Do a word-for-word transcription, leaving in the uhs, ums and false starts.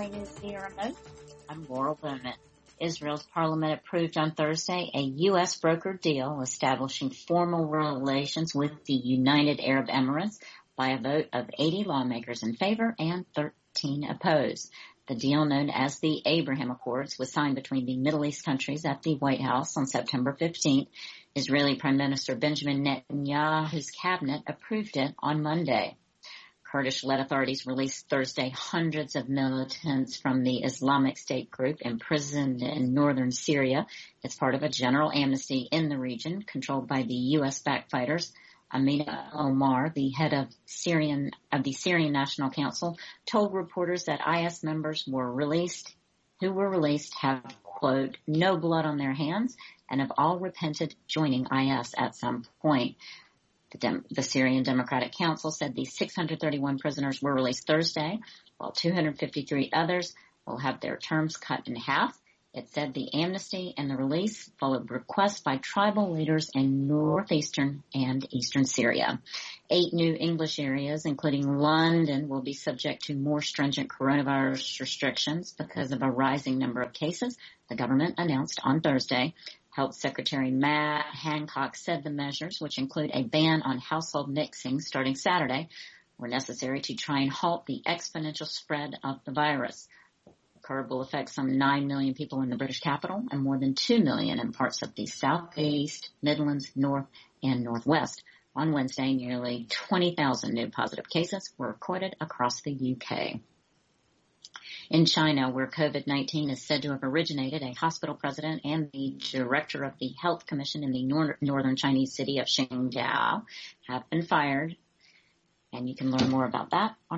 News via remote. I'm Laurel Bowman. Israel's parliament approved on Thursday a U S brokered deal establishing formal relations with the United Arab Emirates by a vote of eighty lawmakers in favor and thirteen opposed. The deal, known as the Abraham Accords, was signed between the Middle East countries at the White House on September fifteenth. Israeli Prime Minister Benjamin Netanyahu's cabinet approved it on Monday. Kurdish-led authorities released Thursday hundreds of militants from the Islamic State group imprisoned in northern Syria. It's part of a general amnesty in the region controlled by the U S-backed fighters. Amina Omar, the head of Syrian of the Syrian National Council, told reporters that I S members were released, who were released have, quote, no blood on their hands and have all repented joining I S at some point. The, Dem- the Syrian Democratic Council said the six hundred thirty-one prisoners were released Thursday, while two hundred fifty-three others will have their terms cut in half. It said the amnesty and the release followed requests by tribal leaders in northeastern and eastern Syria. Eight new English areas, including London, will be subject to more stringent coronavirus restrictions because of a rising number of cases, the government announced on Thursday. Health Secretary Matt Hancock said the measures, which include a ban on household mixing starting Saturday, were necessary to try and halt the exponential spread of the virus. The curve will affect some nine million people in the British capital and more than two million in parts of the Southeast, Midlands, North, and Northwest. On Wednesday, nearly twenty thousand new positive cases were recorded across the U K. In China, where COVID nineteen is said to have originated, a hospital president and the director of the Health Commission in the nor- northern Chinese city of Qingdao have been fired. And you can learn more about that on